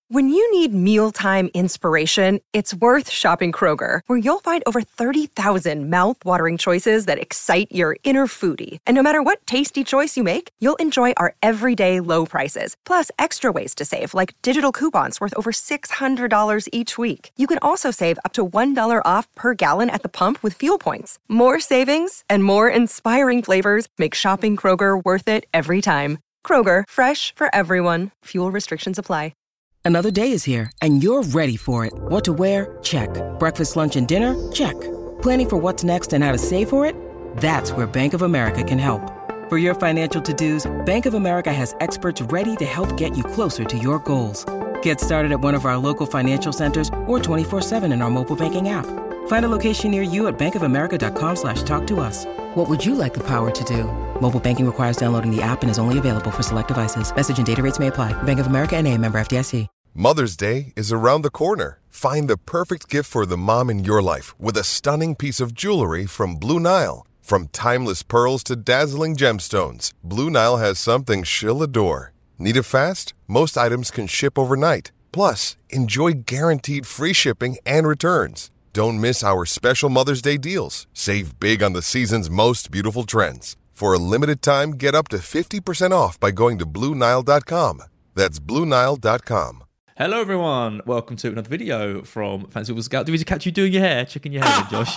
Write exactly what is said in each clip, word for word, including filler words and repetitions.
When you need mealtime inspiration, it's worth shopping Kroger, where you'll find over thirty thousand mouth-watering choices that excite your inner foodie. And no matter what tasty choice you make, you'll enjoy our everyday low prices, plus extra ways to save, like digital coupons worth over six hundred dollars each week. You can also save up to one dollar off per gallon at the pump with fuel points. More savings and more inspiring flavors make shopping Kroger worth it every time. Kroger, fresh for everyone. Fuel restrictions apply. Another day is here, and you're ready for it. What to wear? Check. Breakfast, lunch, and dinner? Check. Planning for what's next and how to save for it? That's where Bank of America can help. For your financial to-dos, Bank of America has experts ready to help get you closer to your goals. Get started at one of our local financial centers or twenty-four seven in our mobile banking app. Find a location near you at bankofamerica.com slash talk to us. What would you like the power to do? Mobile banking requires downloading the app and is only available for select devices. Message and data rates may apply. Bank of America N A, member F D I C. Mother's Day is around the corner. Find the perfect gift for the mom in your life with a stunning piece of jewelry from Blue Nile. From timeless pearls to dazzling gemstones, Blue Nile has something she'll adore. Need it fast? Most items can ship overnight. Plus, enjoy guaranteed free shipping and returns. Don't miss our special Mother's Day deals. Save big on the season's most beautiful trends. For a limited time, get up to fifty percent off by going to Blue Nile dot com. That's Blue Nile dot com. Hello everyone, welcome to another video from Fantasy Football Scout. Did we catch you doing your hair, checking your hair, Josh?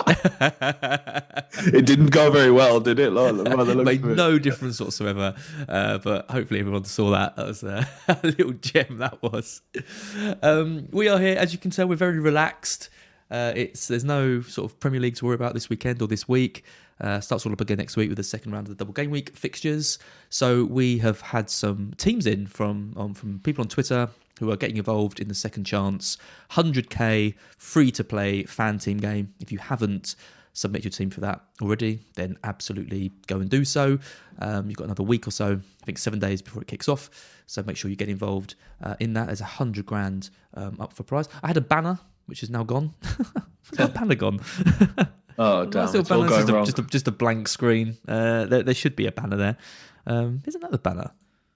It didn't go very well, did it? Like, it made no difference whatsoever, uh, but hopefully everyone saw that. That was uh, a little gem, that was. Um, we are here, as you can tell, we're very relaxed. Uh, it's There's no sort of Premier League to worry about this weekend or this week. Uh, starts all up again next week with the second round of the double game week fixtures. So we have had some teams in from um, from people on Twitter who are getting involved in the Second Chance one hundred k free-to-play fan team game. If you haven't submitted your team for that already, then absolutely go and do so. Um, you've got another week or so, I think seven days before it kicks off. So make sure you get involved uh, in that. There's a hundred grand um, up for prize. I had a banner, which is now gone. A banner gone. Oh, damn. Still banner, just, a, just, a, just a blank screen. Uh, there, there should be a banner there. Um, there's another banner.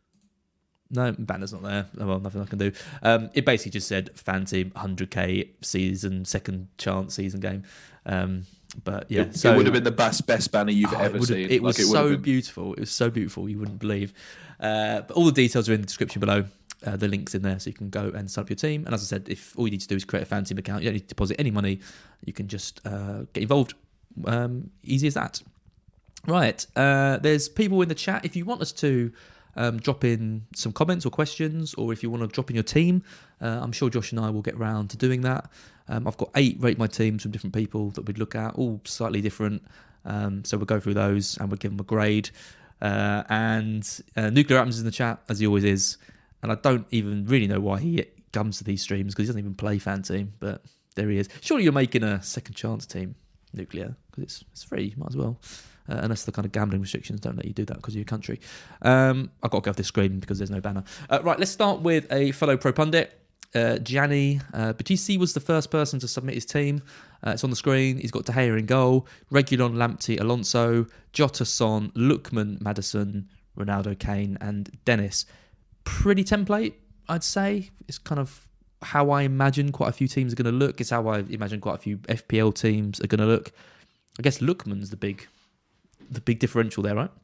No, banner's not there. Oh, well, nothing I can do. Um, it basically just said fan team one hundred k season, second chance season game. Um, but yeah, it, so it would have been the best best banner you've oh, ever it seen. It was like it so been... beautiful. It was so beautiful. You wouldn't believe. Uh, but all the details are in the description below. Uh, the link's in there, so you can go and sign up your team. And as I said, if all you need to do is create a fan team account, you don't need to deposit any money. You can just uh, get involved. Um, easy as that. Right. Uh, there's people in the chat. If you want us to um, drop in some comments or questions, or if you want to drop in your team, uh, I'm sure Josh and I will get round to doing that. Um, I've got eight rate my teams from different people that we'd look at, all slightly different. Um, so we'll go through those and we'll give them a grade. Uh, and uh, Nuclear Atoms is in the chat, as he always is. And I don't even really know why he comes to these streams, because he doesn't even play fan team, but there he is. Surely you're making a second chance team, Nuclear, because it's it's free, you might as well. Uh, unless the kind of gambling restrictions don't let you do that because of your country. Um, I've got to go off this screen because there's no banner. Uh, right, let's start with a fellow pro pundit. Uh, Gianni uh, Battista was the first person to submit his team. Uh, it's on the screen. He's got De Gea in goal, Reguilon, Lamptey, Alonso, Jota, Son, Lookman, Maddison, Ronaldo, Kane, and Dennis. Pretty template, I'd say. It's kind of how I imagine quite a few teams are going to look. It's how I imagine quite a few F P L teams are going to look. I guess Lookman's the big, the big differential there, right?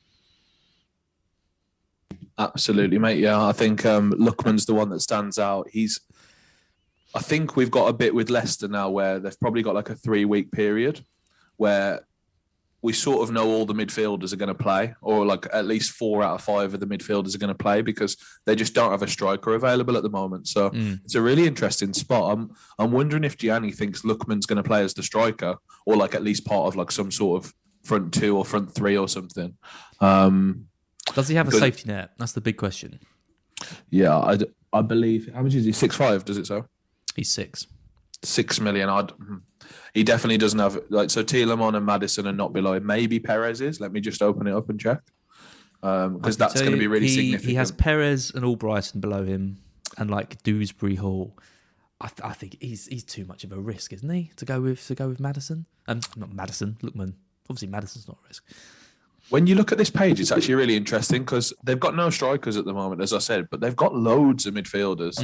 Absolutely, mate. Yeah, I think um, Lookman's the one that stands out. He's, I think we've got a bit with Leicester now where they've probably got like a three-week period where we sort of know all the midfielders are going to play, or like at least four out of five of the midfielders are going to play, because they just don't have a striker available at the moment. So mm. it's a really interesting spot. I'm I'm wondering if Gianni thinks Lookman's going to play as the striker, or like at least part of like some sort of front two or front three or something. Um, Does he have a but, safety net? That's the big question. Yeah, I, I believe. How much is he? Six five? Does it so? He's six. Six million. I'd, he definitely doesn't have like so. Tielemans and Maddison are not below him. Maybe Perez is. Let me just open it up and check, because um, that's going to be really he, significant. He has Perez and Albrighton below him, and like Dewsbury Hall. I, th- I think he's he's too much of a risk, isn't he? To go with to go with Maddison. Um, not Maddison. Lookman. Obviously, Maddison's not a risk. When you look at this page, it's actually really interesting because they've got no strikers at the moment, as I said, but they've got loads of midfielders. Mm.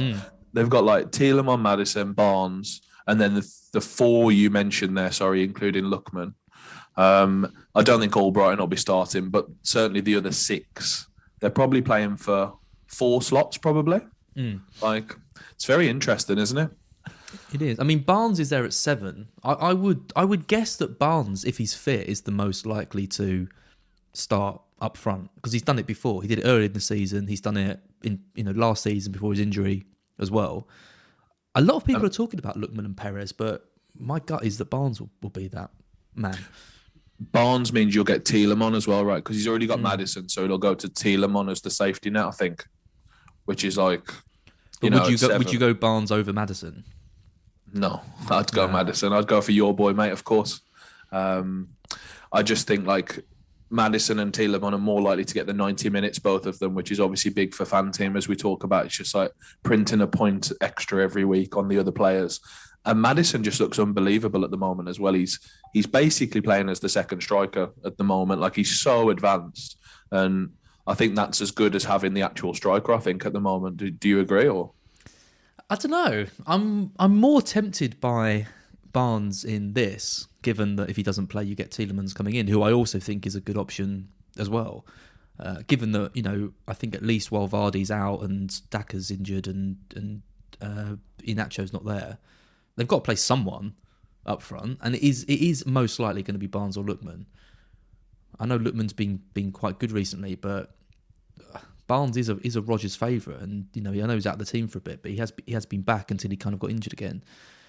they've got like Tielemans, Maddison, Barnes, and then the, the four you mentioned there, sorry, including Lookman. Um, I don't think Albrighton will be starting, but certainly the other six, they're probably playing for four slots, probably. Mm. Like, it's very interesting, isn't it? It is. I mean, Barnes is there at seven. I, I would I would guess that Barnes, if he's fit, is the most likely to start up front because he's done it before. He did it earlier in the season. He's done it in you know last season before his injury as well. A lot of people are talking about Lookman and Perez, but my gut is that Barnes will, will be that man. Barnes means you'll get Tielemans as well, right? Because he's already got Mm. Maddison, so it'll go to Tielemans as the safety net, I think, which is like. But You know, would you go? seven. Would you go Barnes over Maddison? No, I'd go Nah. Maddison. I'd go for your boy, mate, of course. Um, I just think like Maddison and Tielemans are more likely to get the ninety minutes, both of them, which is obviously big for fan team as we talk about. It's just like printing a point extra every week on the other players. And Maddison just looks unbelievable at the moment as well. He's he's basically playing as the second striker at the moment. Like he's so advanced. And I think that's as good as having the actual striker, I think, at the moment. Do, do you agree or? I don't know. I'm I'm more tempted by Barnes in this, given that if he doesn't play, you get Tielemans coming in, who I also think is a good option as well. Uh, given that you know, I think at least while Vardy's out and Daka's injured and and uh, Inacho's not there, they've got to play someone up front, and it is it is most likely going to be Barnes or Lookman. I know Lookman's been been quite good recently, but Barnes is a is a Rodgers favourite, and you know I know he's out of the team for a bit, but he has he has been back until he kind of got injured again.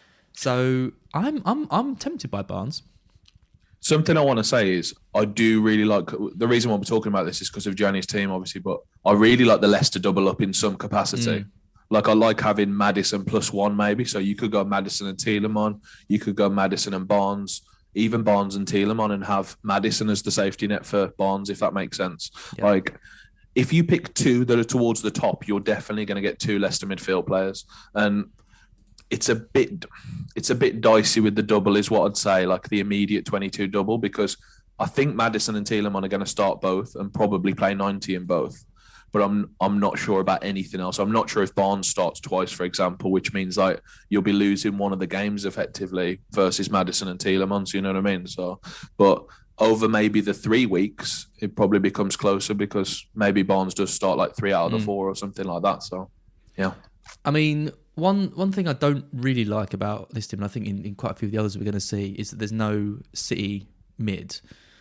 So I'm I'm I'm tempted by Barnes. Something I want to say is I do really like the reason why we're talking about this is because of Gianni's team, obviously, but I really like the Leicester double up in some capacity. Mm. Like I like having Maddison plus one maybe, so you could go Maddison and Tielemans, you could go Maddison and Barnes, even Barnes and Tielemans, and have Maddison as the safety net for Barnes, if that makes sense. Yeah. Like. If you pick two that are towards the top, you're definitely going to get two Leicester midfield players, and it's a bit, it's a bit dicey with the double, is what I'd say, like the immediate twenty-two double, because I think Maddison and Tielemans are going to start both and probably play ninety in both, but I'm I'm not sure about anything else. I'm not sure if Barnes starts twice, for example, which means like you'll be losing one of the games effectively versus Maddison and Tielemans. You know what I mean? So, but. Over maybe the three weeks, it probably becomes closer because maybe Barnes does start like three out of the Mm. four or something like that. So, yeah. I mean, one one thing I don't really like about this team, and I think in, in quite a few of the others we're going to see, is that there's no City mid.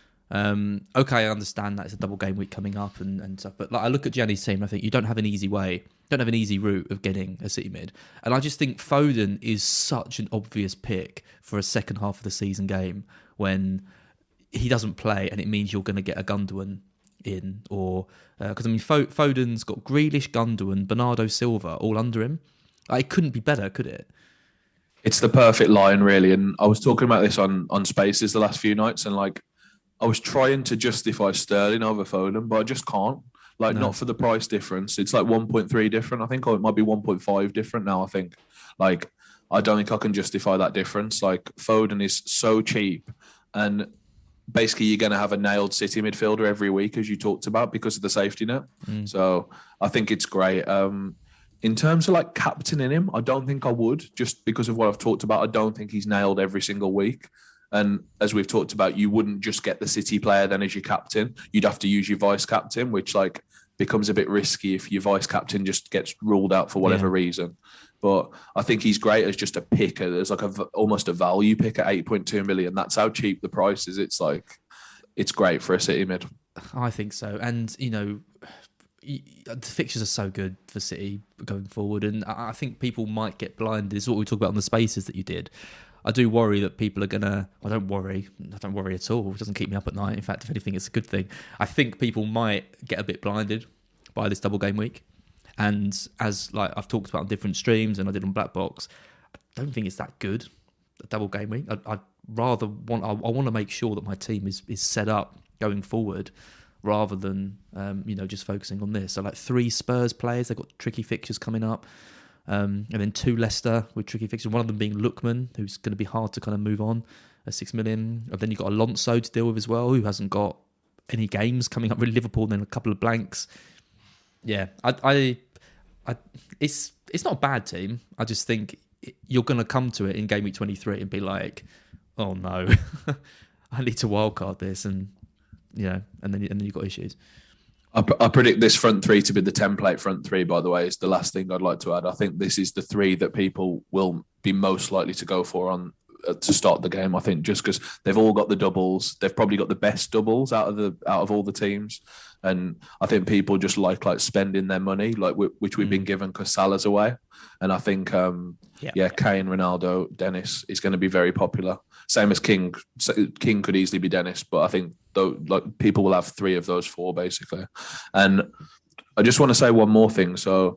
Um, okay, I understand that it's a double game week coming up and, and stuff, but like I look at Gianni's team, and I think you don't have an easy way, don't have an easy route of getting a City mid, and I just think Foden is such an obvious pick for a second half of the season game when he doesn't play, and it means you're going to get a Gundogan in, or because uh, I mean Foden's got Grealish, Gundogan, Bernardo Silva all under him. Like, it couldn't be better, could it? It's the perfect line, really. And I was talking about this on on Spaces the last few nights, and like I was trying to justify Sterling over Foden, but I just can't. Like, No. not for the price difference. It's like one point three different, I think, or it might be one point five different now. I think. Like, I don't think I can justify that difference. Like, Foden is so cheap, and basically you're going to have a nailed City midfielder every week, as you talked about, because of the safety net. Mm. So I think it's great. Um, in terms of like captaining him, I don't think I would, just because of what I've talked about. I don't think he's nailed every single week. And as we've talked about, you wouldn't just get the City player then as your captain. You'd have to use your vice captain, which like becomes a bit risky if your vice captain just gets ruled out for whatever Yeah. reason. But I think he's great as just a picker. There's like a almost a value pick at eight point two million. That's how cheap the price is. It's like, it's great for a City mid. I think so. And, you know, y- the fixtures are so good for City going forward. And I I think people might get blinded. This is what we talked about on the Spaces that you did. I do worry that people are going to... I don't worry. I don't worry at all. It doesn't keep me up at night. In fact, if anything, it's a good thing. I think people might get a bit blinded by this double game week. And as like I've talked about on different streams and I did on Black Box, I don't think it's that good, a double game week. I, I'd rather want... I, I want to make sure that my team is, is set up going forward rather than, um, you know, just focusing on this. So like three Spurs players, they've got tricky fixtures coming up. Um, and then two Leicester with tricky fixtures, one of them being Lookman, who's going to be hard to kind of move on at six million. And then you've got Alonso to deal with as well, who hasn't got any games coming up. Really, Liverpool, and then a couple of blanks. Yeah, I, I, I, it's it's not a bad team. I just think you're going to come to it in game week twenty-three and be like, oh no, I need to wildcard this, and you know, and then and then you've got issues. I, I predict this front three to be the template front three, by the way, is the last thing I'd like to add. I think this is the three that people will be most likely to go for on uh, to start the game. I think just because they've all got the doubles, they've probably got the best doubles out of the out of all the teams, and I think people just like like spending their money, like which we've mm. been given because Salah's away, and I think um, yeah. yeah, Kane, Ronaldo, Dennis is going to be very popular. Same as King. King could easily be Dennis, but I think though like people will have three of those four basically. And I just want to say one more thing. So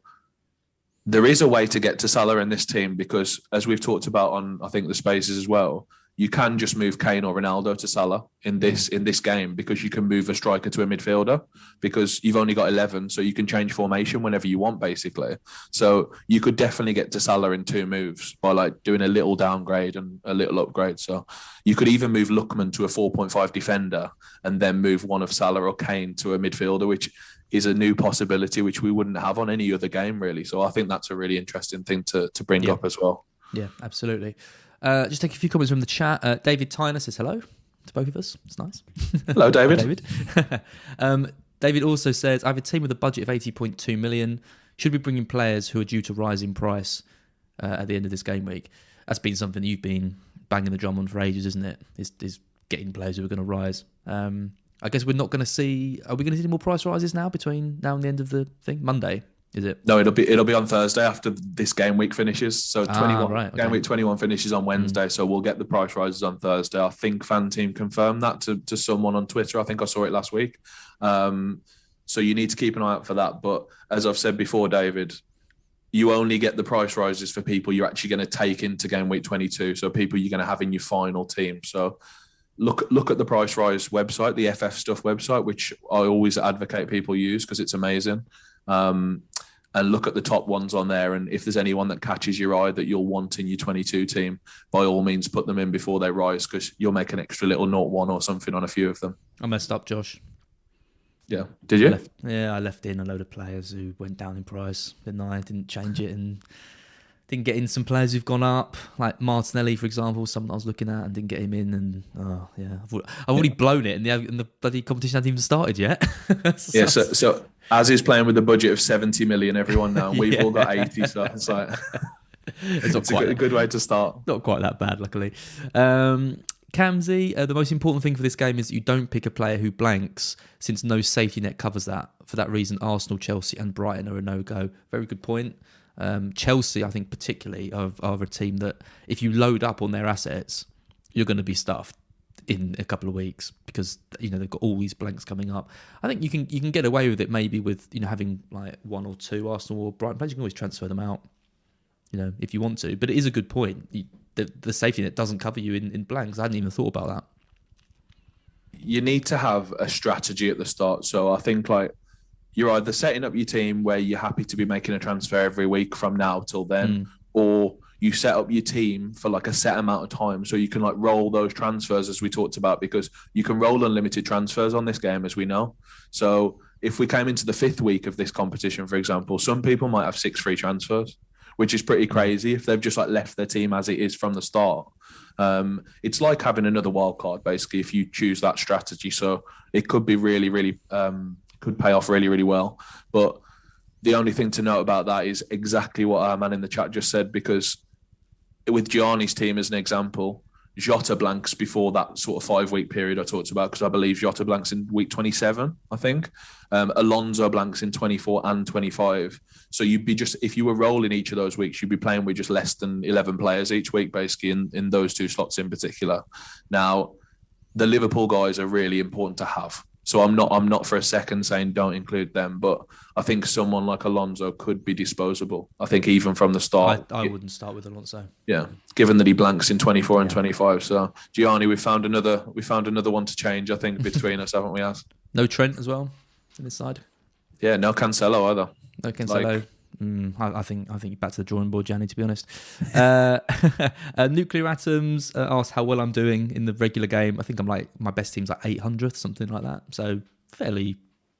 there is a way to get to Salah in this team because, as we've talked about on I think the spaces as well, you can just move Kane or Ronaldo to Salah in this in this game because you can move a striker to a midfielder because you've only got eleven, so you can change formation whenever you want, basically. So you could definitely get to Salah in two moves by like doing a little downgrade and a little upgrade. So you could even move Lookman to a four point five defender and then move one of Salah or Kane to a midfielder, which is a new possibility which we wouldn't have on any other game, really. So I think that's a really interesting thing to to bring yeah. up as well. Yeah, absolutely. Uh, just take a few comments from the chat. Uh, David Tyner says hello to both of us. It's nice. Hello, David. Hi, David. um, David also says, I have a team with a budget of eighty point two million. Should we bring in players who are due to rise in price uh, at the end of this game week? That's been something that you've been banging the drum on for ages, isn't it? Is, is getting players who are going to rise. Um, I guess we're not going to see... Are we going to see any more price rises now between now and the end of the thing? Monday, is it? No, it'll be it'll be on Thursday after this game week finishes. So twenty-one ah, right, okay. game week twenty-one finishes on Wednesday. Mm. So we'll get the price rises on Thursday. I think Fan Team confirmed that to, to someone on Twitter. I think I saw it last week. Um, so you need to keep an eye out for that. But as I've said before, David, you only get the price rises for people you're actually going to take into game week twenty-two. So people you're going to have in your final team. So look look at the price rise website, the F F Stuff website, which I always advocate people use because it's amazing. Um, and look at the top ones on there. And if there's anyone that catches your eye that you'll want in your twenty-two team, by all means, put them in before they rise because you'll make an extra little zero one or something on a few of them. I messed up, Josh. Yeah. Did you? I left, yeah, I left in a load of players who went down in price. Didn't I? I didn't change it and didn't get in some players who've gone up, like Martinelli, for example, someone I was looking at and didn't get him in. And oh yeah, I've, I've already blown it, and the, and the bloody competition hasn't even started yet. so, yeah, so, so as is playing with a budget of seventy million, everyone now, and we've yeah. all got eighty. So it's like it's, not it's quite a, good, a good way to start. Not quite that bad, luckily. Um, Kamzi, uh, the most important thing for this game is that you don't pick a player who blanks, since no safety net covers that. For that reason, Arsenal, Chelsea, and Brighton are a no-go. Very good point. Um, Chelsea, I think particularly, are, are a team that if you load up on their assets, you're going to be stuffed in a couple of weeks because you know they've got all these blanks coming up. I think you can you can get away with it maybe with you know having like one or two Arsenal or Brighton players. You can always transfer them out, you know, if you want to. But it is a good point. You, the, the safety net doesn't cover you in, in blanks. I hadn't even thought about that. You need to have a strategy at the start. So I think like. You're either setting up your team where you're happy to be making a transfer every week from now till then, mm. or you set up your team for like a set amount of time so you can like roll those transfers as we talked about, because you can roll unlimited transfers on this game, as we know. So if we came into the fifth week of this competition, for example, some people might have six free transfers, which is pretty crazy if they've just like left their team as it is from the start. Um, it's like having another wild card, basically, if you choose that strategy. So it could be really, really... Um, could pay off really, really well. But the only thing to note about that is exactly what our man in the chat just said, because with Gianni's team as an example, Jota blanks before that sort of five-week period I talked about, because I believe Jota blanks in week twenty-seven, I think. Um, Alonso blanks in twenty-four and twenty-five. So you'd be just, if you were rolling each of those weeks, you'd be playing with just less than eleven players each week, basically, in, in those two slots in particular. Now, the Liverpool guys are really important to have. So I'm not I'm not for a second saying don't include them, but I think someone like Alonso could be disposable. I think even from the start. I, I wouldn't start with Alonso. Yeah, given that he blanks in twenty-four yeah. and twenty-five. So Gianni, we found another we found another one to change, I think, between us, haven't we, Az? No Trent as well on this side. Yeah, no Cancelo either. No Cancelo. Like, Mm, I, I think I think back to the drawing board, Gianni, to be honest. Uh, uh, Nuclear Atoms uh, asked how well I'm doing in the regular game. I think I'm like, my best team's like eight hundredth, something like that. So fairly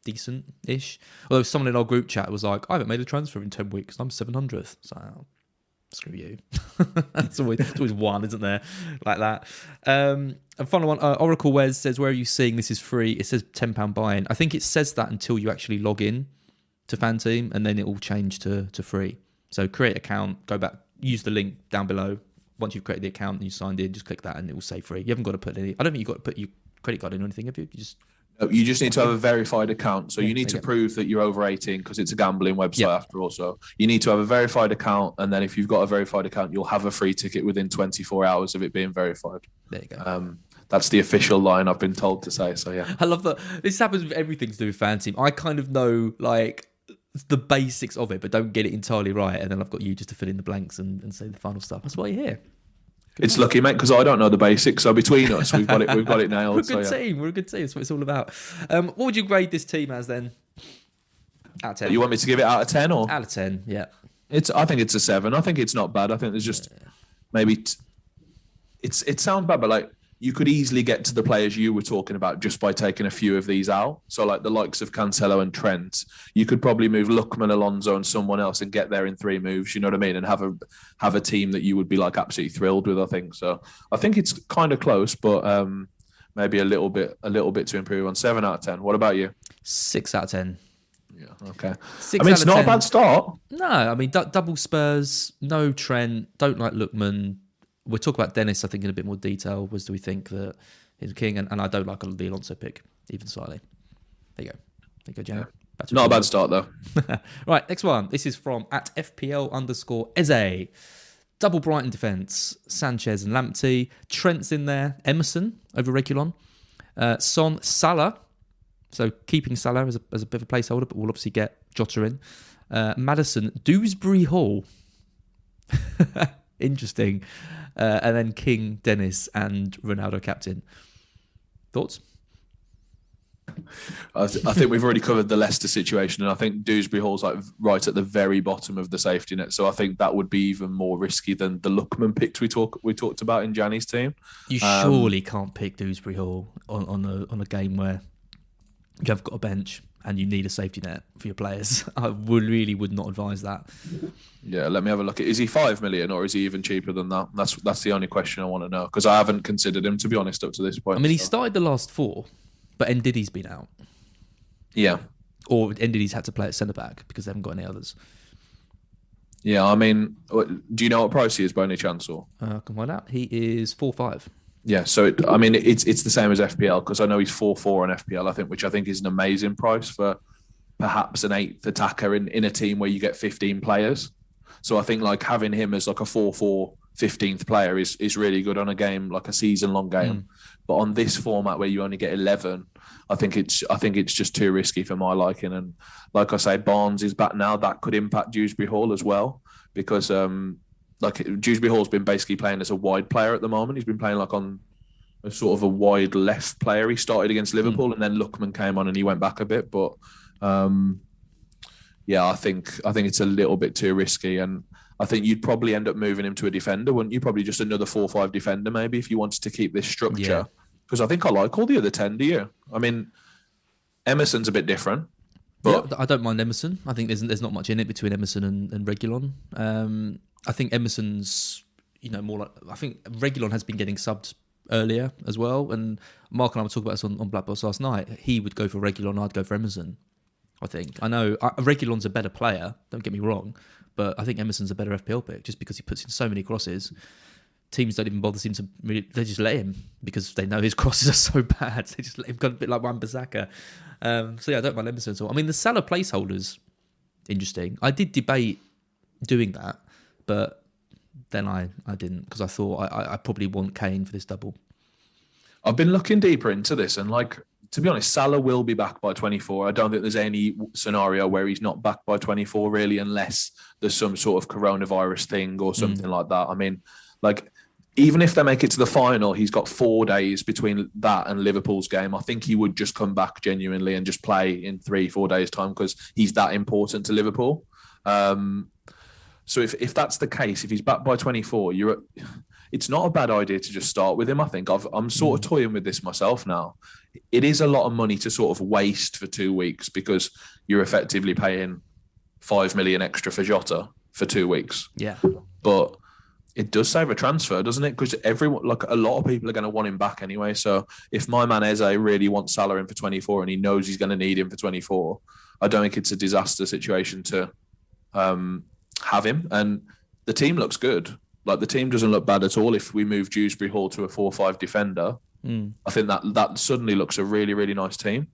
decent-ish. Although someone in our group chat was like, I haven't made a transfer in ten weeks. I'm seven hundredth. So, oh, screw you. That's always, it's always one, isn't there? Like that. Um, and final one, uh, Oracle Wes says, where are you seeing this is free? It says ten pounds buy-in. I think it says that until you actually log in to Fanteam, and then it will change to, to free. So create account, go back, use the link down below. Once you've created the account and you signed in, just click that and it will say free. You haven't got to put any, I don't think you've got to put your credit card in or anything, have you? You just No, you just need to have a verified account. So Yeah, you need to okay. prove that you're over eighteen because it's a gambling website Yeah. after all. So you need to have a verified account. And then if you've got a verified account, you'll have a free ticket within twenty-four hours of it being verified. There you go. Um, that's the official line I've been told to say. So yeah. I love that. This happens with everything to do with Fanteam. I kind of know like the basics of it, but don't get it entirely right. And then I've got you just to fill in the blanks and, and say the final stuff. That's why you're here. It's lucky, mate, because I don't know the basics. So between us, we've got it. We've got it nailed. We're a so, good yeah. team. We're a good team. That's what it's all about. Um, what would you grade this team as then? Out of ten. You want me to give it out of ten or? Out of ten, yeah. It's. I think it's a seven. I think it's not bad. I think there's just maybe. T- it's. It sounds bad, but like you could easily get to the players you were talking about just by taking a few of these out. So like the likes of Cancelo and Trent, you could probably move Lookman, Alonso, and someone else and get there in three moves. You know what I mean? And have a have a team that you would be like absolutely thrilled with. I think so. I think it's kind of close, but um, maybe a little bit a little bit to improve on. Seven out of ten. What about you? Six out of ten. Yeah. Okay. Six I mean, out it's of not ten. a bad start. No, I mean, d- double Spurs, no Trent, don't like Lookman. We'll talk about Dennis, I think, in a bit more detail. Was do we think that he's a king? And, and I don't like the Alonso pick, even slightly. There you go. There you go, Jan. Back to Not a you. bad start, though. Right, next one. This is from at F P L underscore Eze. Double Brighton defence. Sanchez and Lamptey. Trent's in there. Emerson over Reguilon. Uh, Son, Salah. So keeping Salah as a, as a bit of a placeholder, but we'll obviously get Jota in. Uh, Maddison, Dewsbury Hall. Interesting. Uh, and then King, Dennis, and Ronaldo captain. Thoughts? I, th- I think we've already covered the Leicester situation, and I think Dewsbury Hall's like right at the very bottom of the safety net. So I think that would be even more risky than the Lookman pick we talk we talked about in Gianni's team. You Um, surely can't pick Dewsbury Hall on, on a on a game where you have got a bench and you need a safety net for your players. I would really would not advise that. Yeah, let me have a look. Is he five million or is he even cheaper than that? That's that's the only question I want to know because I haven't considered him, to be honest, up to this point. I mean, he so. started the last four, but Ndidi's been out, Yeah, or Ndidi's had to play at centre back because they haven't got any others. yeah. I mean, do you know what price he is by any chance? Or Uh, I can find out. He is four five. yeah, so it, I mean, it's it's the same as F P L because I know he's four four on F P L. I think, which I think is an amazing price for perhaps an eighth attacker in, in a team where you get fifteen players. So I think like having him as like a four four fifteenth player is is really good on a game like a season long game. Mm. But on this format where you only get eleven, I think it's I think it's just too risky for my liking. And like I say, Barnes is back now. That could impact Dewsbury Hall as well because um, like Dewsbury Hall's been basically playing as a wide player at the moment. He's been playing like on a sort of a wide left player. He started against Liverpool mm. and then Lookman came on and he went back a bit. But um, yeah, I think I think it's a little bit too risky, and I think you'd probably end up moving him to a defender, wouldn't you? Probably just another four five defender, maybe, if you wanted to keep this structure. Because yeah. I think I like all the other ten. Do you? I mean, Emerson's a bit different. But yeah, I don't mind Emerson. I think there's there's not much in it between Emerson and, and Reguilon. Um, I think Emerson's, you know, more like I think Reguilon has been getting subbed earlier as well. And Mark and I were talking about this on, on Black Box last night. He would go for Reguilon, I'd go for Emerson. I think. I know uh, Reguilon's a better player, don't get me wrong, but I think Emerson's a better F P L pick just because he puts in so many crosses. Teams don't even bother seem to really, they just let him because they know his crosses are so bad. They just let him go a bit like Wan-Bissaka. Um, so yeah, I don't mind Emerson at all. I mean, the Salah placeholders, interesting. I did debate doing that, but then I, I didn't because I thought I, I probably want Kane for this double. I've been looking deeper into this and like, to be honest, Salah will be back by twenty-four. I don't think there's any scenario where he's not back by twenty-four, really, unless there's some sort of coronavirus thing or something mm. like that. I mean, like, even if they make it to the final, he's got four days between that and Liverpool's game. I think he would just come back genuinely and just play in three, four days' time because he's that important to Liverpool. Um, so if, if that's the case, if he's back by twenty-four, you're at, it's not a bad idea to just start with him. I think I've, I'm sort of toying with this myself now. It is a lot of money to sort of waste for two weeks because you're effectively paying five million extra for Jota for two weeks. Yeah, but it does save a transfer, doesn't it? Because everyone, like a lot of people, are going to want him back anyway. So if my man Eze really wants Salah in for twenty-four and he knows he's going to need him for twenty-four, I don't think it's a disaster situation to um, have him. And the team looks good. Like the team doesn't look bad at all. If we move Dewsbury Hall to a four five defender, mm. I think that that suddenly looks a really, really nice team.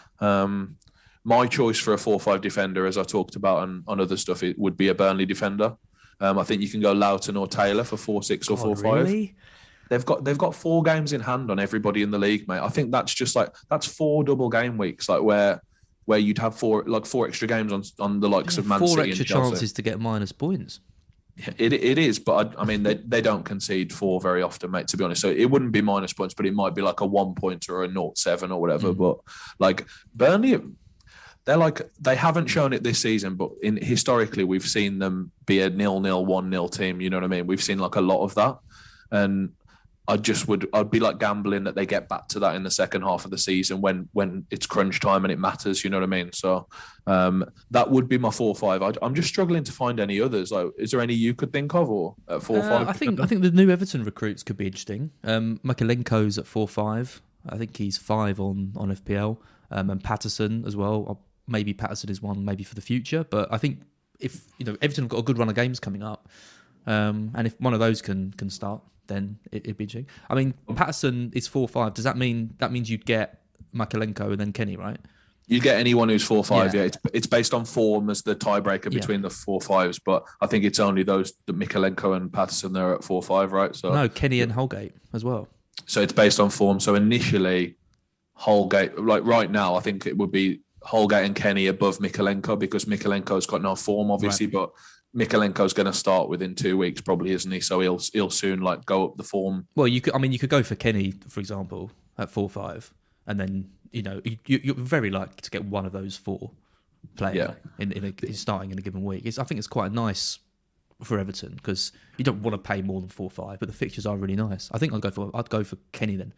Um, my choice for a four five defender, as I talked about on, on other stuff, it would be a Burnley defender. Um, I think you can go Loughton or Taylor for four six or four five. Really? They've got they've got four games in hand on everybody in the league, mate. I think that's just like that's four double game weeks, like where where you'd have four like four extra games on on the likes yeah, of Man four City extra and Chelsea. chances to get minus points. It it is, but I, I mean they, they don't concede four very often, mate. To be honest, so it wouldn't be minus points, but it might be like a one point or a naught seven or whatever. Mm. But like Burnley, they're like they haven't shown it this season, but in historically we've seen them be a nil nil one nil team. You know what I mean? We've seen like a lot of that, and I just would I'd be like gambling that they get back to that in the second half of the season when when it's crunch time and it matters. You know what I mean? So um, that would be my four five. I, I'm just struggling to find any others. Like, is there any you could think of or at four uh, five? I think I think the new Everton recruits could be interesting. Um, Makalenko's at four five. I think he's five on on F P L, um, and Patterson as well. Maybe Patterson is one, maybe for the future. But I think if you know Everton have got a good run of games coming up, um, and if one of those can can start, then it, it'd be interesting. I mean, Patterson is four five. Does that mean that means you'd get Makalenko and then Kenny, right? You get anyone who's four five. Yeah, yeah. It's, it's based on form as the tiebreaker between yeah. the four fives. But I think it's only those the Mikalenko and Patterson. They're at four five, right? So no, Kenny and Holgate as well. So it's based on form. So initially, Holgate, like right now, I think it would be Holgate and Kenny above Mikalenko because Mikalenko's got no form, obviously, right. but Mikalenko's going to start within two weeks, probably, isn't he? So he'll he'll soon like go up the form. Well, you could, I mean, you could go for Kenny, for example, at four five, and then you know you, you're very likely to get one of those four playing yeah. in, in, a, in starting in a given week. It's, I think it's quite nice for Everton because you don't want to pay more than four five, but the fixtures are really nice. I think I'd go for I'd go for Kenny then.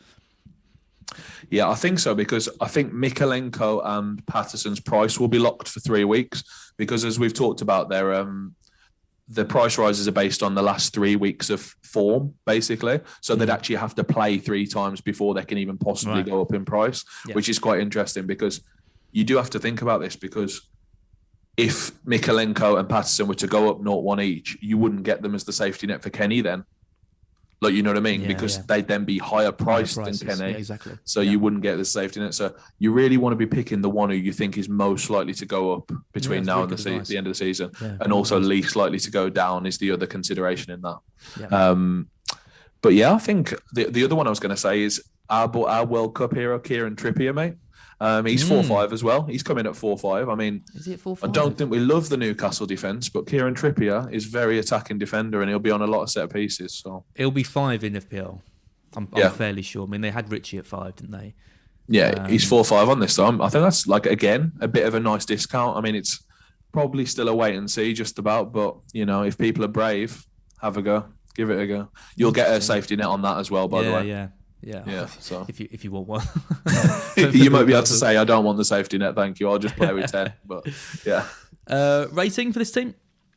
Yeah, I think so because I think Mikalenko and Patterson's price will be locked for three weeks because as we've talked about, their um, the price rises are based on the last three weeks of form, basically. So mm. they'd actually have to play three times before they can even possibly right. go up in price, yeah. which is quite interesting because you do have to think about this because if Mikalenko and Patterson were to go up zero one each, you wouldn't get them as the safety net for Kenny then. Like, you know what I mean? Yeah, because yeah. they'd then be higher priced higher than Kenny. Yeah, exactly. So yeah. you wouldn't get the safety net. So you really want to be picking the one who you think is most likely to go up between yeah, now and the, se- the end of the season. Yeah, and also nice. least likely to go down is the other consideration in that. Yeah. Um, but yeah, I think the, the other one I was going to say is our, our World Cup hero, Kieran Trippier, mate. Um, he's four five mm. as well. He's coming at four five. I mean, is he at four five? I don't think we love the Newcastle defence, but Kieran Trippier is very attacking defender, and he'll be on a lot of set pieces. So he'll be five in F P L. I'm, I'm yeah. fairly sure. I mean, they had Richie at five, didn't they? Yeah, um, he's four five on this time. I think that's like again a bit of a nice discount. I mean, it's probably still a wait and see, just about. But you know, if people are brave, have a go, give it a go. You'll get a safety net on that as well, by yeah, the way. Yeah. Yeah, yeah. So if you if you want one, you might be able to say I don't want the safety net, thank you. I'll just play with ten. But yeah, uh, rating for this team.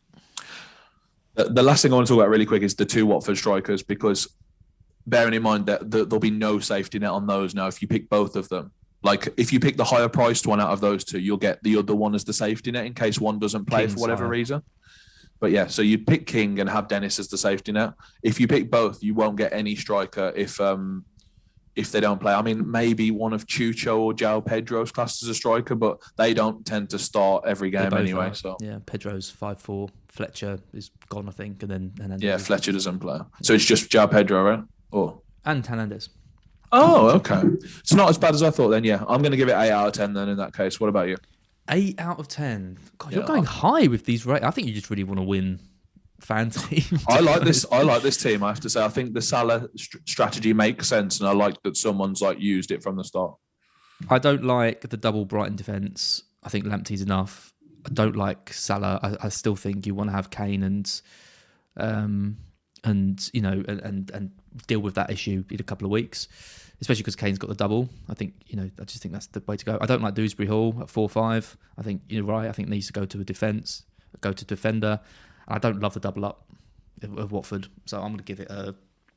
The, the last thing I want to talk about really quick is the two Watford strikers because bearing in mind that the, there'll be no safety net on those now. If you pick both of them, like if you pick the higher priced one out of those two, you'll get the other one as the safety net in case one doesn't play King's for whatever higher. reason. But yeah, so you'd pick King and have Dennis as the safety net. If you pick both, you won't get any striker if um if they don't play. I mean, maybe one of Chucho or João Pedro's classed as a striker, but they don't tend to start every game anyway. Are. So yeah, Pedro's five four. Fletcher is gone, I think, and then Hernandez. Yeah, Fletcher doesn't play. So it's just João Pedro, right? Or and Hernandez. Oh, okay. It's not as bad as I thought then. Yeah, I'm going to give it eight out of ten then in that case. What about you? Eight out of ten. God, you're yeah. going high with these rates. I think you just really want to win fan team. I like this. I like this team. I have to say, I think the Salah st- strategy makes sense, and I like that someone's like used it from the start. I don't like the double Brighton defence. I think Lamptey's enough. I don't like Salah. I, I still think you want to have Kane and um, and you know, and, and and deal with that issue in a couple of weeks, especially because Kane's got the double. I think you know, I just think that's the way to go. I don't like Dewsbury Hall at four five. I think you're right. I think it needs to go to a defence, go to defender. I don't love the double up of, of Watford, so I'm going to give it a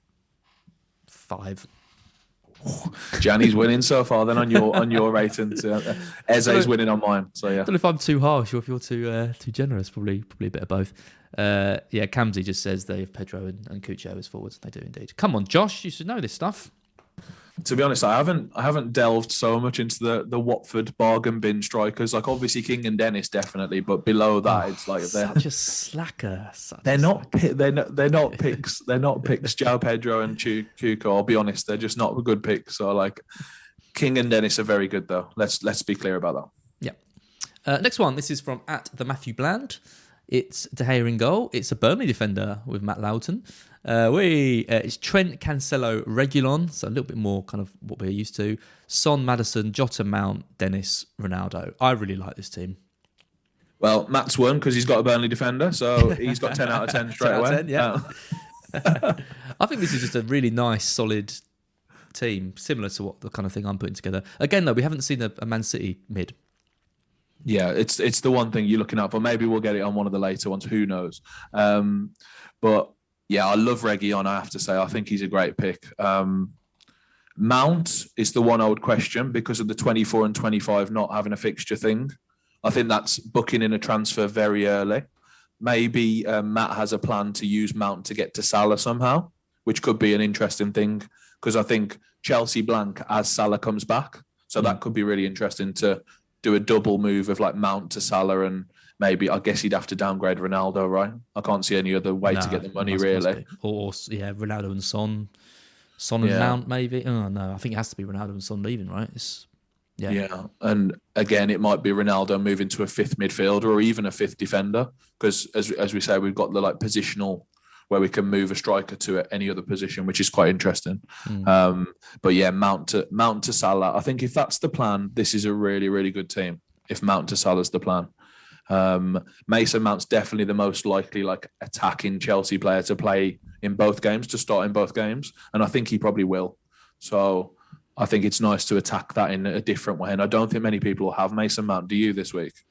five. Gianni's winning so far. Then on your on your ratings, uh, Eze's winning on mine. So yeah, I don't know if I'm too harsh or if you're too uh, too generous. Probably probably a bit of both. Uh, yeah, Kamsi just says they have Pedro and, and Cucho as forwards. They do indeed. Come on, Josh, you should know this stuff. To be honest, I haven't I haven't delved so much into the, the Watford bargain bin strikers. Like obviously King and Dennis definitely, but below that it's like they're such a slacker. Such they're a not slacker. they're not they're not picks. They're not picks. João Pedro and Cuco. I'll be honest, they're just not a good picks. So like King and Dennis are very good though. Let's let's be clear about that. Yeah. Uh, next one. This is from at the Matthew Bland. It's De Gea in goal. It's a Burnley defender with Matt Lowton. Uh, we uh, it's Trent, Cancelo, Reguilon, so a little bit more kind of what we're used to. Son, Maddison, Jota, Mount, Dennis, Ronaldo. I really like this team. Well, Matt's won because he's got a Burnley defender, so he's got ten out of ten straight ten away. Out of ten, yeah. Uh, I think this is just a really nice, solid team, similar to what the kind of thing I'm putting together. Again, though, we haven't seen a, a Man City mid. Yeah, it's it's the one thing you're looking out for. Maybe we'll get it on one of the later ones. Who knows? Um, but yeah, I love Reguilon, I have to say. I think he's a great pick. Um, Mount is the one I would question because of the twenty-four and twenty-five not having a fixture thing. I think that's booking in a transfer very early. Maybe uh, Matt has a plan to use Mount to get to Salah somehow, which could be an interesting thing because I think Chelsea blank as Salah comes back. So mm. that could be really interesting to do a double move of like Mount to Salah and maybe, I guess he'd have to downgrade Ronaldo, right? I can't see any other way no, to get the money, must, really. Must or, yeah, Ronaldo and Son. Son and yeah. Mount, maybe. Oh, no, I think it has to be Ronaldo and Son leaving, right? It's, yeah. Yeah. And again, it might be Ronaldo moving to a fifth midfielder or even a fifth defender because, as, as we say, we've got the like positional where we can move a striker to any other position, which is quite interesting. Mm. Um, but yeah, Mount to, Mount to Salah. I think if that's the plan, this is a really, really good team. If Mount to Salah's the plan. Um, Mason Mount's definitely the most likely like attacking Chelsea player to play in both games, to start in both games. And I think he probably will. So I think it's nice to attack that in a different way. And I don't think many people will have Mason Mount. Do you this week?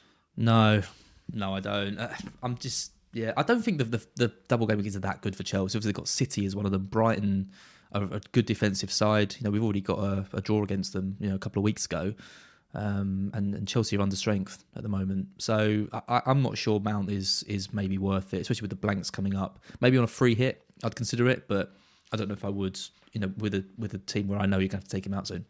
No, no, I don't. Uh, I'm just, yeah, I don't think the, the, the double game weeks are that good for Chelsea. Obviously, they've got City as one of them, Brighton, a, a good defensive side. You know, we've already got a, a draw against them, you know, a couple of weeks ago. Um, and, and Chelsea are under strength at the moment. So I, I'm not sure Mount is is maybe worth it, especially with the blanks coming up. Maybe on a free hit, I'd consider it, but I don't know if I would, you know, with a with a team where I know you're going to have to take him out soon.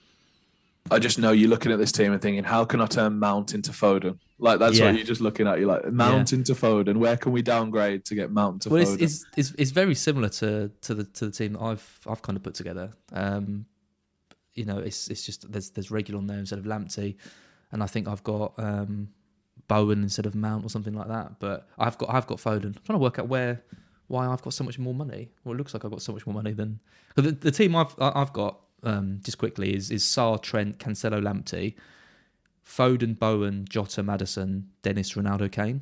I just know you're looking at this team and thinking, how can I turn Mount into Foden? Like, that's yeah. what you're just looking at. You're like, Mount yeah. into Foden. Where can we downgrade to get Mount to well, Foden? Well, it's, it's, it's, it's very similar to, to, the, to the team that I've I've kind of put together. Um, you know, it's it's just, there's there's Reguilon there instead of Lamptey. And I think I've got um, Bowen instead of Mount or something like that. But I've got I've got Foden. I'm trying to work out where why I've got so much more money. Well, it looks like I've got so much more money than... The, the team I've I've got... Um, just quickly, is is Sarr, Trent, Cancelo, Lamptey, Foden, Bowen, Jota, Maddison, Dennis, Ronaldo, Kane.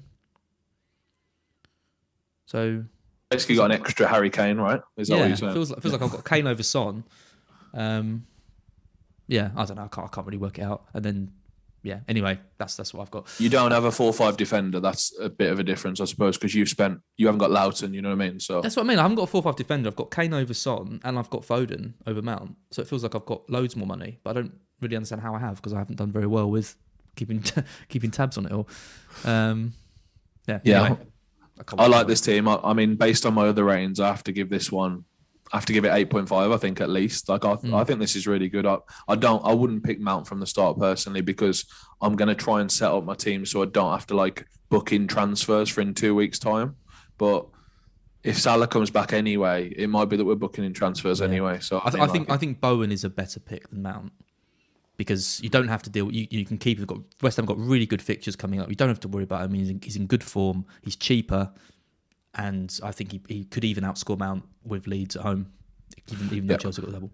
So basically got an extra Harry Kane, right? Is that yeah, what you're saying? feels like feels like I've got Kane over Son. Um, yeah, I don't know. I can't, I can't really work it out. And then yeah. Anyway, that's that's what I've got. You don't have a four five defender. That's a bit of a difference, I suppose, because you've spent you haven't got Lowton. You know what I mean? So that's what I mean. I haven't got a four five defender. I've got Kane over Son, and I've got Foden over Mount. So it feels like I've got loads more money, but I don't really understand how I have because I haven't done very well with keeping t- keeping tabs on it all. Um, yeah. Yeah. Anyway, I, I like this team. I, I mean, based on my other ratings, I have to give this one. I have to give it eight point five, I think, at least. Like I, mm. I think this is really good. I, I don't, I wouldn't pick Mount from the start personally because I'm going to try and set up my team so I don't have to like book in transfers for in two weeks' time. But if Salah comes back anyway, it might be that we're booking in transfers yeah. anyway. So I, I, th- think, I think, I think Bowen is a better pick than Mount because you don't have to deal. You, you can keep. You've got West Ham got really good fixtures coming up. You don't have to worry about him. He's in, he's in good form. He's cheaper. And I think he, he could even outscore Mount with Leeds at home, even, even though yeah. Chelsea got the double.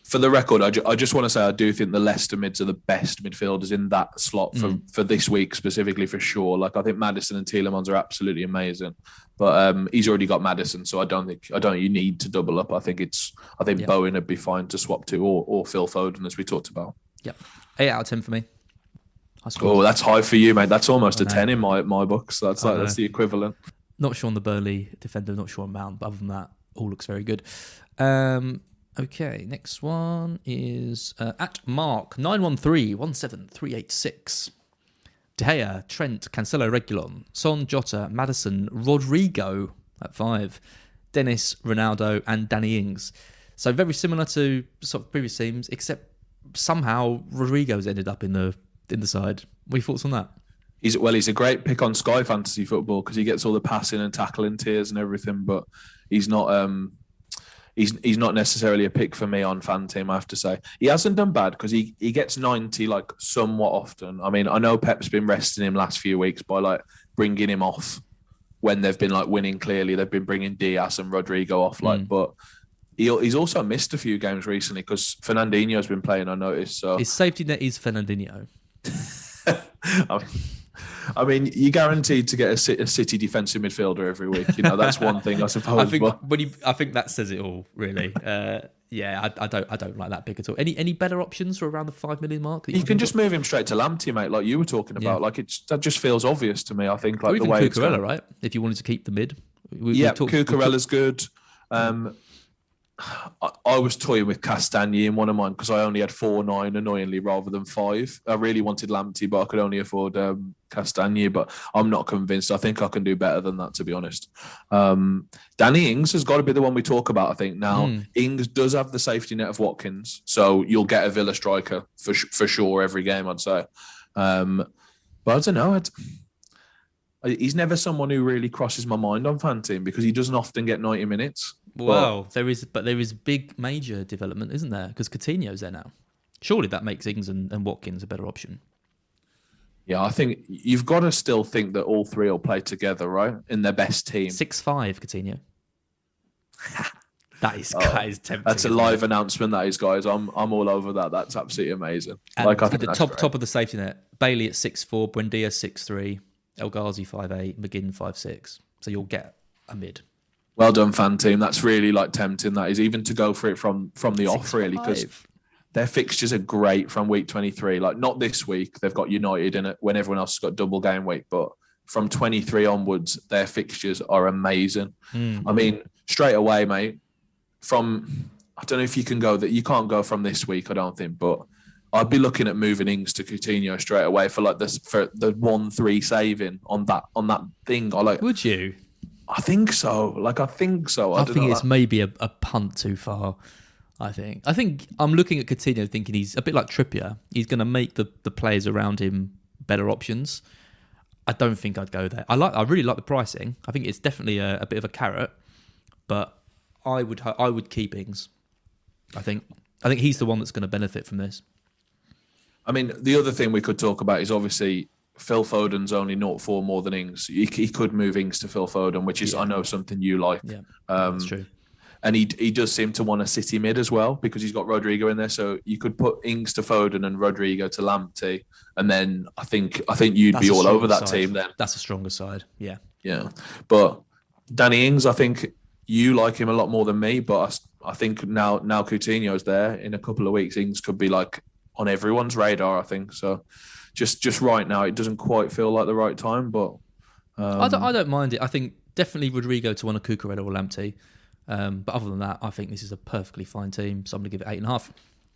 For the record, I, ju- I just want to say I do think the Leicester mids are the best midfielders in that slot for, mm. for this week specifically, for sure. Like I think Maddison and Tielemans are absolutely amazing, but um, he's already got Maddison, so I don't think I don't think you need to double up. I think it's I think yep. Bowen would be fine to swap to, or or Phil Foden as we talked about. Yep, eight out of ten for me. Oh, that's high for you, mate. That's almost a ten in my my books. That's like that's the equivalent. Not sure on the Burnley defender, not sure on Mount, but other than that, all looks very good. Um, Okay, next one is uh, at Mark nine one three one seven three eight six. De Gea, Trent, Cancelo, Reguilon, Son, Jota, Maddison, Rodrigo at five, Dennis, Ronaldo, and Danny Ings. So very similar to sort of previous teams, except somehow Rodrigo's ended up in the in the side. What are your thoughts on that? He's well, he's a great pick on Sky Fantasy Football because he gets all the passing and tackling tiers and everything, but he's not. Um, He's he's not necessarily a pick for me on fan team, I have to say. He hasn't done bad because he, he gets ninety like somewhat often. I mean, I know Pep's been resting him last few weeks by like bringing him off when they've been like winning clearly. They've been bringing Diaz and Rodrigo off, like, mm. but he, he's also missed a few games recently because Fernandinho's been playing, I noticed. So his safety net is Fernandinho. I mean, I mean, you're guaranteed to get a, a City defensive midfielder every week. You know, that's one thing, I suppose. I think but... when you, I think that says it all, really. Uh, yeah, I, I don't, I don't like that pick at all. Any, any better options for around the five million mark? You, you can just of? move him straight to Lamptey, mate, like you were talking about. Yeah. Like it's that just feels obvious to me. I think, like or even the way Cucurella, right? If you wanted to keep the mid, we, yeah, Cucurella's good. Um, I, I was toying with Castagne in one of mine because I only had four nine annoyingly rather than five. I really wanted Lamptey, but I could only afford um, Castagne. But I'm not convinced. I think I can do better than that, to be honest. Um, Danny Ings has got to be the one we talk about. I think now mm. Ings does have the safety net of Watkins, so you'll get a Villa striker for for sure every game, I'd say. Um, but I don't know. I'd, he's never someone who really crosses my mind on fan team because he doesn't often get ninety minutes. Wow, but, there is, but there is big major development, isn't there? Because Coutinho's there now. Surely that makes Ings and, and Watkins a better option. Yeah, I think you've got to still think that all three will play together, right? In their best team. six five Coutinho. That is, oh, that is tempting. That's a live it? announcement, that is, guys. I'm I'm all over that. That's absolutely amazing. And like I think the top great. top of the safety net. Bailey at six four, Buendia six three, El Ghazi five eight, McGinn five six. So you'll get a mid. Well done, fan team. That's really like tempting. That is, even to go for it from from the off, really, because their fixtures are great from week twenty-three. Like not this week, they've got United in it when everyone else has got double game week, but from twenty-three onwards, their fixtures are amazing. Mm. I mean, straight away, mate. From I don't know if you can go that you can't go from this week, I don't think, but I'd be looking at moving Ings to Coutinho straight away for like this for the one three saving on that on that thing. I like. Would you? I think so. Like, I think so. I, I don't think know. it's maybe a, a punt too far. I think. I think I'm looking at Coutinho thinking he's a bit like Trippier. He's going to make the, the players around him better options. I don't think I'd go there. I like. I really like the pricing. I think it's definitely a, a bit of a carrot, but I would I would keep Ings. I think. I think he's the one that's going to benefit from this. I mean, the other thing we could talk about is obviously Phil Foden's only zero point four more than Ings. He, he could move Ings to Phil Foden, which is, yeah. I know, something you like. Yeah, um, that's true. And he he does seem to want a City mid as well because he's got Rodrigo in there. So you could put Ings to Foden and Rodrigo to Lamptey, and then I think I think you'd that's be all over that side. team then. That's a stronger side. Yeah, yeah. But Danny Ings, I think you like him a lot more than me. But I, I think now now Coutinho's there. In a couple of weeks, Ings could be like on everyone's radar. I think so. Just just right now, it doesn't quite feel like the right time, but um, I don't I don't mind it. I think definitely Rodrigo to one of Cucurella or Lamptey. Um, but other than that, I think this is a perfectly fine team. So I'm going to give it eight and a half.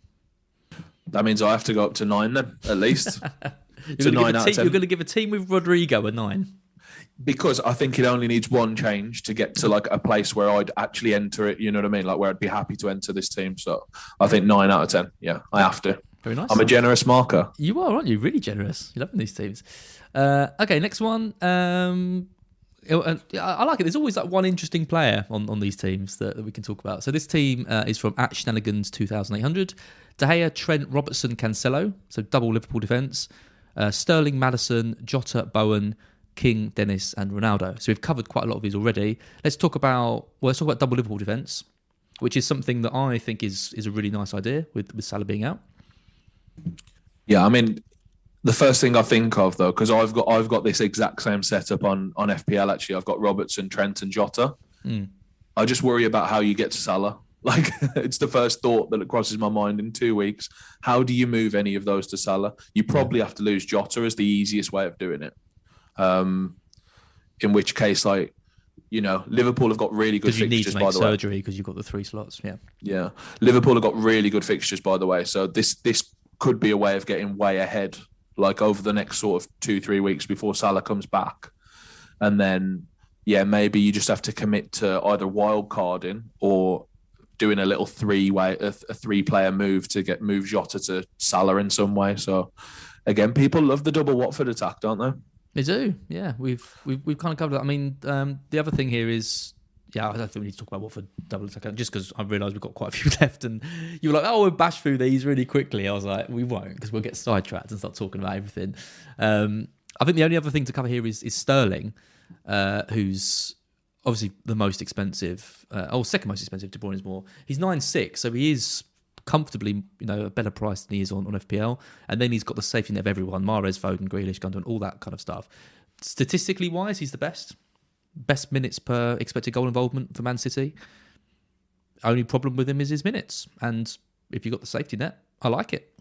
That means I have to go up to nine then, at least. you're to nine out of ten. You're going to give a team with Rodrigo a nine. Because I think it only needs one change to get to like a place where I'd actually enter it. You know what I mean? Like where I'd be happy to enter this team. So I think nine out of ten. Yeah, I have to. Very nice. I'm a generous marker. You are, aren't you? Really generous. You're loving these teams. Uh, okay, next one. Um, I like it. There's always like one interesting player on, on these teams that, that we can talk about. So this team uh, is from at Shenanigans two thousand eight hundred. De Gea, Trent, Robertson, Cancelo. So double Liverpool defence. Uh, Sterling, Maddison, Jota, Bowen, King, Dennis, and Ronaldo. So we've covered quite a lot of these already. Let's talk about well, let's talk about double Liverpool defence. which is something that I think is is a really nice idea with, with Salah being out. Yeah, I mean, the first thing I think of though, because I've got I've got this exact same setup on on F P L actually. I've got Robertson, Trent, and Jota. Mm. I just worry about how you get to Salah. Like, it's the first thought that crosses my mind in two weeks. How do you move any of those to Salah? You probably have to lose Jota as the easiest way of doing it. Um, in which case, like, you know, Liverpool have got really good fixtures, by the way. Because you need to make surgery because you've got the three slots, yeah. Yeah. Liverpool have got really good fixtures, by the way. So this this could be a way of getting way ahead, like over the next sort of two, three weeks before Salah comes back. And then, yeah, maybe you just have to commit to either wild carding or doing a little three-way, a, a three-player move to get move Jota to Salah in some way. So, again, people love the double Watford attack, don't they? They do, yeah. We've we've we've kind of covered that. I mean, um, the other thing here is, yeah, I don't think we need to talk about Watford double attack just because I realised we've got quite a few left, and you were like, "Oh, we'll bash through these really quickly." I was like, "We won't because we'll get sidetracked and start talking about everything." Um, I think the only other thing to cover here is is Sterling, uh, who's obviously the most expensive, uh, or second most expensive. De Bruyne is more. He's nine six, so he is comfortably, you know, a better price than he is on, on F P L. And then he's got the safety net of everyone: Mahrez, Foden, Grealish, Gundogan, all that kind of stuff. Statistically wise, he's the best. Best minutes per expected goal involvement for Man City. Only problem with him is his minutes. And if you've got the safety net, I like it.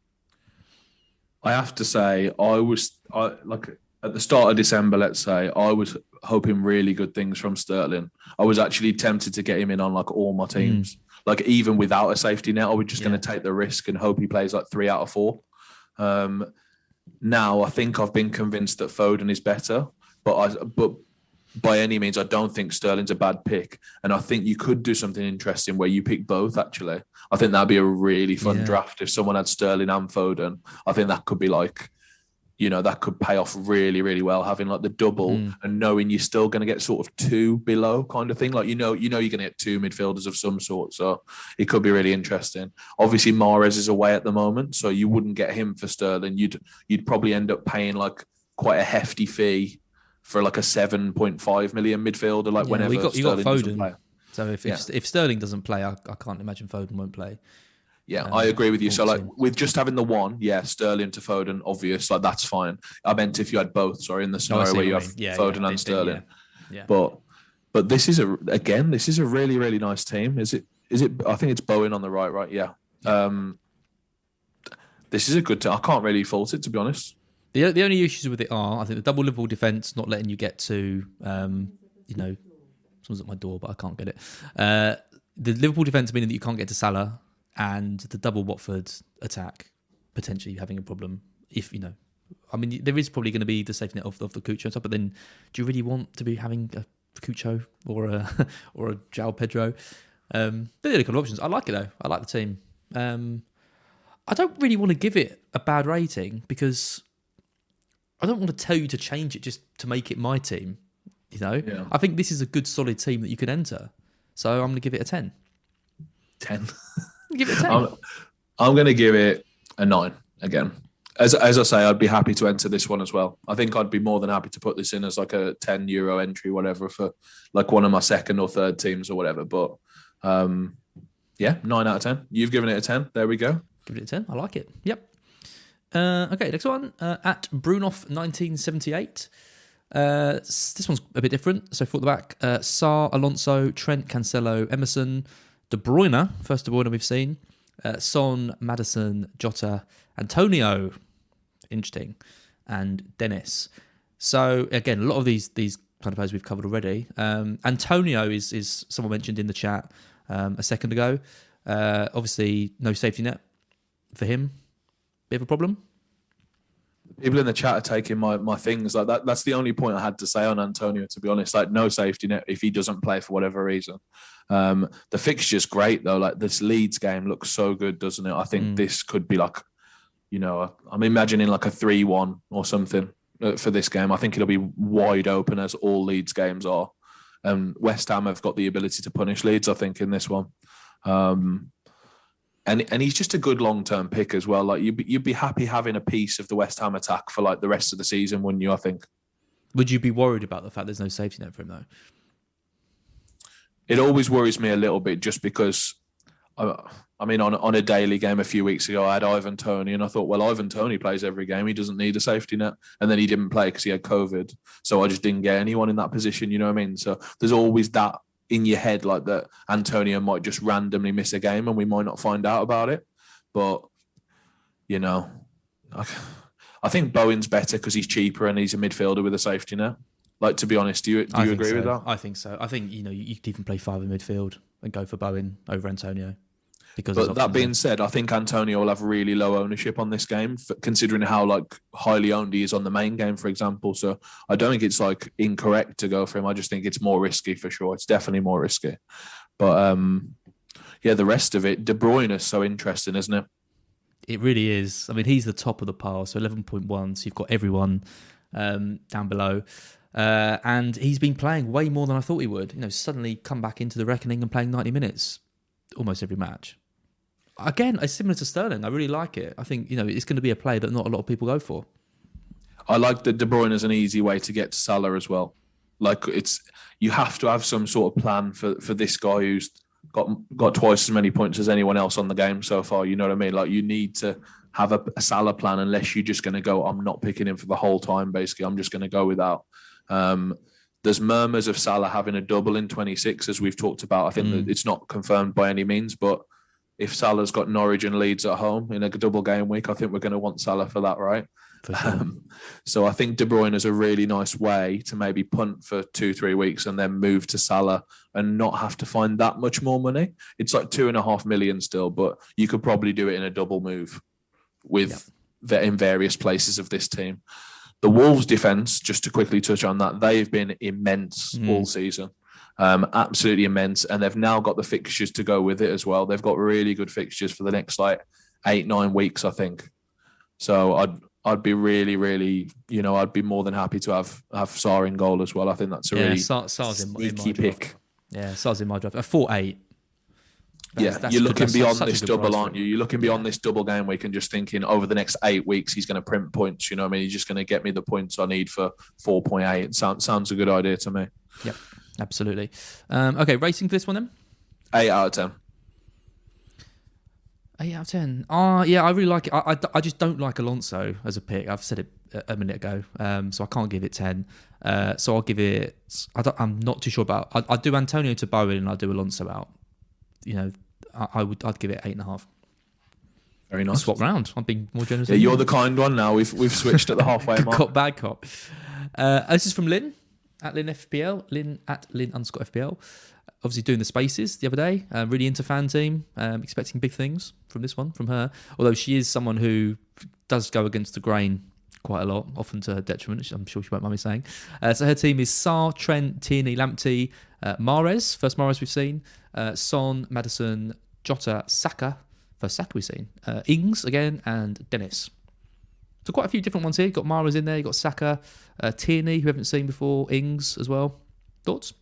I have to say, I was I, like at the start of December, let's say, I was hoping really good things from Sterling. I was actually tempted to get him in on like all my teams. Mm. Like even without a safety net, I was just yeah. going to take the risk and hope he plays like three out of four. Um, now I think I've been convinced that Foden is better, but I but. by any means, I don't think Sterling's a bad pick. And I think you could do something interesting where you pick both, actually. I think that'd be a really fun yeah. draft if someone had Sterling and Foden. I think that could be like, you know, that could pay off really, really well, having like the double mm. and knowing you're still going to get sort of two below kind of thing. Like, you know, you know, you're going to get two midfielders of some sort. So it could be really interesting. Obviously, Mahrez is away at the moment, so you wouldn't get him for Sterling. You'd, you'd probably end up paying like quite a hefty fee for like a seven point five million midfielder, like yeah, whenever got, you Sterling got doesn't play. So if, yeah. if if Sterling doesn't play, I, I can't imagine Foden won't play. Yeah, um, I agree with you. So like with just having the one, yeah, Sterling to Foden, obvious, like that's fine. I meant if you had both, sorry, in the scenario oh, where you have yeah, Foden yeah, and Sterling. Yeah. yeah. But but this is a again, this is a really, really nice team. Is it is it I think it's Bowen on the right, right? Yeah. yeah. Um this is a good team. I can't really fault it, to be honest. The the only issues with it are, I think, the double Liverpool defence not letting you get to, um, you know, someone's at my door, but I can't get it. Uh, the Liverpool defence meaning that you can't get to Salah, and the double Watford attack potentially having a problem. If, you know, I mean, there is probably going to be the safety net of, of the Cucho and stuff, but then do you really want to be having a Cucho or a or a João Pedro? Um, they're the kind of options. I like it though. I like the team. Um, I don't really want to give it a bad rating because I don't want to tell you to change it just to make it my team. You know, yeah. I think this is a good, solid team that you could enter. So I'm going to give it a ten. ten. Give it a ten. I'm, I'm going to give it a nine again. As as I say, I'd be happy to enter this one as well. I think I'd be more than happy to put this in as like a ten euro entry, whatever, for like one of my second or third teams or whatever. But um, yeah, nine out of ten. You've given it a ten. There we go. Give it a ten. I like it. Yep. Uh, okay, next one. Uh, at Brunoff nineteen seventy-eight. Uh, this one's a bit different. So for the back, uh, Sarr, Alonso, Trent, Cancelo, Emerson, De Bruyne, first De Bruyne we've seen, uh, Son, Maddison, Jota, Antonio, interesting, and Dennis. So again, a lot of these these kind of players we've covered already. Um, Antonio is is someone mentioned in the chat um, a second ago. Uh, obviously, no safety net for him. Bit of a problem. People in the chat are taking my, my things like that. That's the only point I had to say on Antonio, to be honest. Like, no safety net if he doesn't play for whatever reason. Um, the fixture's great though. Like, this Leeds game looks so good, doesn't it? I think mm. this could be like, you know, I'm imagining like a three one or something for this game. I think it'll be wide open as all Leeds games are. And West Ham have got the ability to punish Leeds, I think, in this one. Um, And and he's just a good long-term pick as well. Like, you'd be, you'd be happy having a piece of the West Ham attack for like the rest of the season, wouldn't you, I think? Would you be worried about the fact there's no safety net for him, though? it always worries me a little bit just because, I, I mean, on, on a daily game a few weeks ago, I had Ivan Toney and I thought, well, Ivan Toney plays every game. He doesn't need a safety net. And then he didn't play because he had COVID. So I just didn't get anyone in that position, you know what I mean? So there's always that in your head, like that Antonio might just randomly miss a game and we might not find out about it. But, you know, I, I think Bowen's better because he's cheaper and he's a midfielder with a safety net. Like, to be honest, do you, do you agree so. with that? I think so. I think, you know, you could even play five in midfield and go for Bowen over Antonio. Because but that being there. said, I think Antonio will have really low ownership on this game, considering how like highly owned he is on the main game, for example. So I don't think it's like incorrect to go for him. I just think it's more risky for sure. It's definitely more risky. But um, yeah, the rest of it, De Bruyne is so interesting, isn't it? It really is. I mean, he's the top of the pile, so eleven point one. So you've got everyone um, down below. Uh, and he's been playing way more than I thought he would. You know, suddenly come back into the reckoning and playing ninety minutes almost every match. Again, it's similar to Sterling. I really like it. I think, you know, it's going to be a play that not a lot of people go for. I like that De Bruyne is an easy way to get to Salah as well. Like, it's, you have to have some sort of plan for, for this guy who's got got twice as many points as anyone else on the game so far. You know what I mean? Like, you need to have a, a Salah plan unless you're just going to go, I'm not picking him for the whole time, basically. I'm just going to go without. Um, there's murmurs of Salah having a double in twenty-six, as we've talked about. I think mm. that it's not confirmed by any means, but if Salah's got Norwich and Leeds at home in a double game week, I think we're going to want Salah for that, right? For sure. Um, so I think De Bruyne is a really nice way to maybe punt for two, three weeks and then move to Salah and not have to find that much more money. It's like two and a half million still, but you could probably do it in a double move with yep. in various places of this team. The Wolves defence, just to quickly touch on that, they've been immense mm. all season. Um, absolutely immense. And they've now got the fixtures to go with it as well. They've got really good fixtures for the next like eight, nine weeks, I think. So I'd I'd be really, really, you know, I'd be more than happy to have have Sarr in goal as well. I think that's a yeah, really Sar, Sar's in, sneaky in my pick. Draft. Yeah, Sar's in my draft. A four eight. That's, yeah, that's you're looking good, beyond this double, aren't you? You're looking beyond yeah. this double game week and just thinking over the next eight weeks he's going to print points. You know what I mean? He's just going to get me the points I need for four point eight. It sounds sounds a good idea to me. Yep, absolutely. Um, okay, racing for this one then? Eight out of ten. Eight out of ten. Oh, yeah, I really like it. I, I, I just don't like Alonso as a pick. I've said it a minute ago, um, so I can't give it ten. Uh, so I'll give it. I don't, I'm not too sure about. I, I'd do Antonio to Bowen and I'd do Alonso out. You know, I, I would. I'd give it eight and a half. Very nice. Swap round. I'm being more generous. Yeah, you're the kind one now. We've we've switched at the halfway Good mark. cop, bad cop. Uh, this is from Lynn at Lynn F P L. Lynn at Lynn underscore F P L. Obviously doing the spaces the other day. Um, really into fan team. Um, expecting big things from this one, from her. Although she is someone who does go against the grain quite a lot, often to her detriment, which I'm sure she won't mind me saying. Uh, so her team is Sarr, Trent, Tierney, Lamptey, uh, Mahrez, first Mahrez we've seen, uh, Son, Maddison, Jota, Saka, first Saka we've seen, uh, Ings again, and Dennis. So quite a few different ones here. You've got Mahrez in there, you've got Saka, uh, Tierney, who we haven't seen before, Ings as well. Thoughts?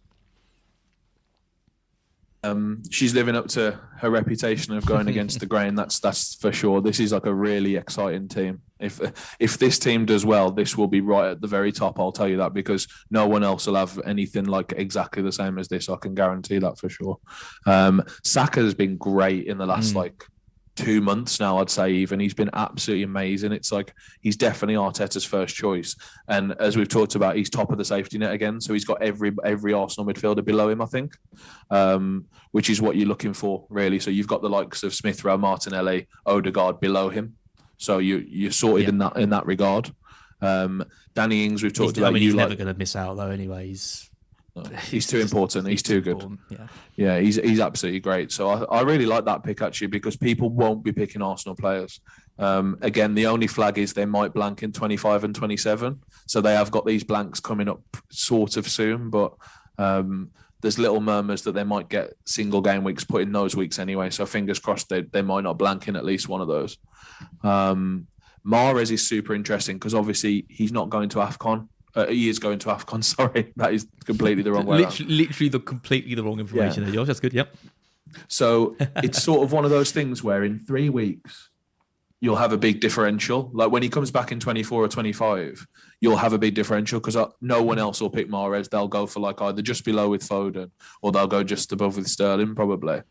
Um, she's living up to her reputation of going against the grain. That's that's for sure. This is like a really exciting team. If if this team does well, this will be right at the very top. I'll tell you that, because no one else will have anything like exactly the same as this. I can guarantee that for sure. Um, Saka has been great in the last mm. like two months now, I'd say. Even he's been absolutely amazing. It's like he's definitely Arteta's first choice, and as we've talked about, he's top of the safety net again. So he's got every every Arsenal midfielder below him, I think, um, which is what you're looking for, really. So you've got the likes of Smith Rowe, Martinelli, Odegaard below him. So you you're sorted yeah. in that in that regard. Um, Danny Ings, we've talked he's, about. I mean, you he's like, never going to miss out though. Anyway, he's. He's, he's too important. He's, he's too good. Important. Yeah, yeah. He's he's absolutely great. So I, I really like that pick actually, because people won't be picking Arsenal players. Um, again, the only flag is they might blank in twenty-five and twenty-seven. So they have got these blanks coming up sort of soon, but um, there's little murmurs that they might get single game weeks put in those weeks anyway. So fingers crossed they they might not blank in at least one of those. Um, Mahrez is super interesting because obviously he's not going to AFCON. Uh, he is going to AFCON, sorry. That is completely the wrong way literally, around. Literally the completely the wrong information yeah. there, Josh. That's good, yep. So it's sort of one of those things where in three weeks, you'll have a big differential. Like when he comes back in twenty-four or twenty-five, you'll have a big differential because no one else will pick Mahrez. They'll go for like either just below with Foden or they'll go just above with Sterling probably.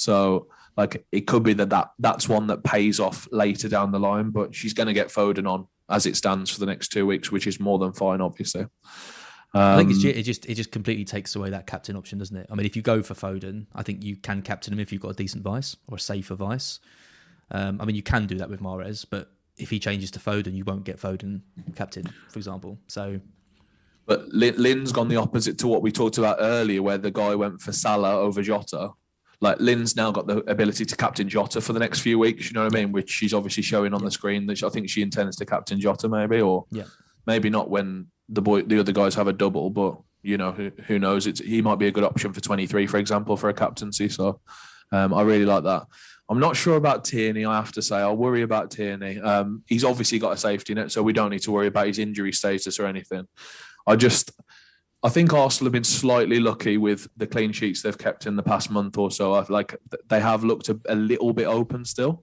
So like it could be that, that that's one that pays off later down the line, but she's going to get Foden on as it stands for the next two weeks, which is more than fine, obviously. Um, I think it's, it just it just completely takes away that captain option, doesn't it? I mean, if you go for Foden, I think you can captain him if you've got a decent vice or a safer vice. Um, I mean, you can do that with Mahrez, but if he changes to Foden, you won't get Foden captain, for example. So, but Lynn's gone the opposite to what we talked about earlier, where the guy went for Salah over Jota. Like Lynn's now got the ability to captain Jota for the next few weeks. You know what I mean? Which she's obviously showing on yeah. the screen. That I think she intends to captain Jota, maybe, or yeah. maybe not when the boy, the other guys have a double. But you know, who, who knows? It's he might be a good option for twenty-three, for example, for a captaincy. So um, I really like that. I'm not sure about Tierney, I have to say. I'll worry about Tierney. Um, he's obviously got a safety net, so we don't need to worry about his injury status or anything. I just, I think Arsenal have been slightly lucky with the clean sheets they've kept in the past month or so. I like they have looked a, a little bit open still.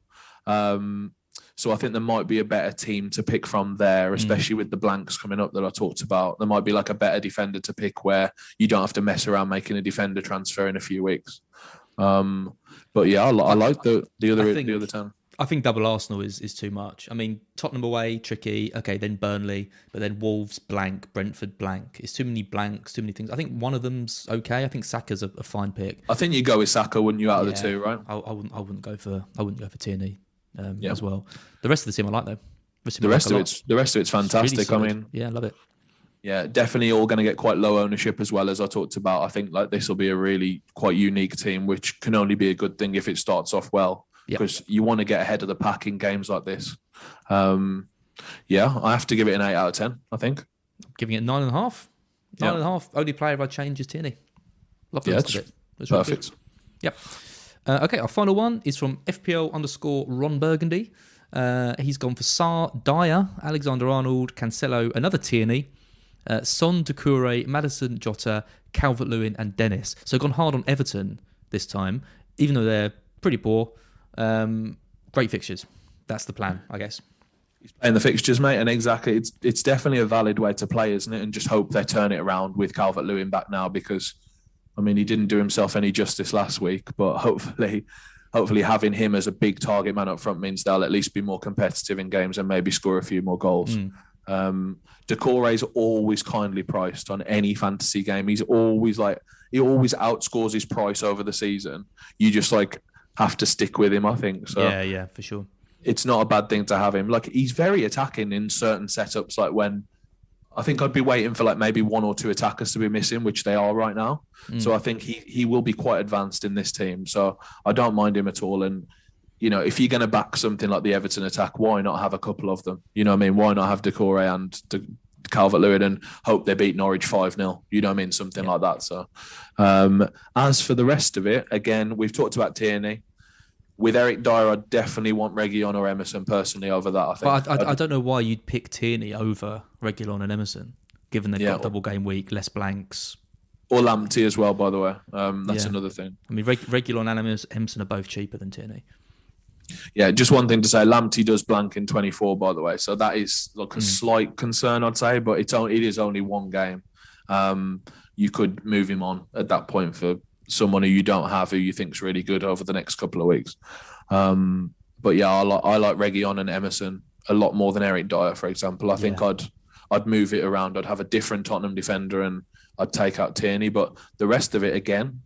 Um, so I think there might be a better team to pick from there, especially mm. with the blanks coming up that I talked about. There might be like a better defender to pick where you don't have to mess around making a defender transfer in a few weeks. Um, but yeah, I, I like the the other think, the other ten. I think double Arsenal is is too much. I mean, Tottenham away, tricky. Okay, then Burnley, but then Wolves blank, Brentford blank. It's too many blanks, too many things. I think one of them's okay. I think Saka's a, a fine pick. I think you go with Saka, wouldn't you, out yeah, of the two, right? I, I wouldn't. I wouldn't go for. I wouldn't go for Tierney um, yeah. as well. The rest of the team I like though. The, the rest like of it's the rest of it's fantastic. It's really I mean, yeah, I love it. Yeah, definitely all going to get quite low ownership as well, as I talked about. I think like this will be a really quite unique team, which can only be a good thing if it starts off well, because yep. you want to get ahead of the pack in games like this. Um, yeah, I have to give it an eight out of ten, I think. I'm giving it nine and a half. Nine yep. and a half. Only player I change is Tierney. Love the yeah, rest of it. That's really perfect. Good. Yep. Uh, okay, our final one is from F P L underscore Ron Burgundy. Uh, he's gone for Sarr, Dyer, Alexander-Arnold, Cancelo, another Tierney, Uh, Son, Doucouré, Maddison, Jota, Calvert-Lewin and Dennis. So gone hard on Everton this time, even though they're pretty poor. Um, great fixtures. That's the plan, I guess. He's playing the fixtures, mate, and exactly, it's it's definitely a valid way to play, isn't it? And just hope they turn it around with Calvert-Lewin back now, because, I mean, he didn't do himself any justice last week, but hopefully... Hopefully having him as a big target man up front means they'll at least be more competitive in games and maybe score a few more goals. Mm. Um, Doucouré's always kindly priced on any fantasy game. He's always like, he always outscores his price over the season. You just like have to stick with him, I think. So yeah, yeah, for sure. It's not a bad thing to have him. Like he's very attacking in certain setups, like when I think I'd be waiting for like maybe one or two attackers to be missing, which they are right now. Mm. So I think he he will be quite advanced in this team. So I don't mind him at all. And, you know, if you're going to back something like the Everton attack, why not have a couple of them? You know what I mean? Why not have Doucouré and De- Calvert-Lewin and hope they beat Norwich five nil? You know what I mean? Something yeah. like that. So um, as for the rest of it, again, we've talked about Tierney. With Eric Dyer, I definitely want Reguilon or Emerson personally over that. I think. But I, I, I don't know why you'd pick Tierney over Reguilon and Emerson, given they've yeah. got a double game week, less blanks. Or Lamptey as well, by the way. Um, that's yeah. another thing. I mean, Reg- Reguilon and Emerson are both cheaper than Tierney. Yeah, just one thing to say. Lamptey does blank in twenty-four, by the way. So that is like a mm. slight concern, I'd say. But it's only, it is only one game. Um, you could move him on at that point for someone who you don't have who you think's really good over the next couple of weeks. Um, but yeah, I like I like Reguilon and Emerson a lot more than Eric Dyer, for example. I think yeah. I'd I'd move it around. I'd have a different Tottenham defender and I'd take out Tierney. But the rest of it, again,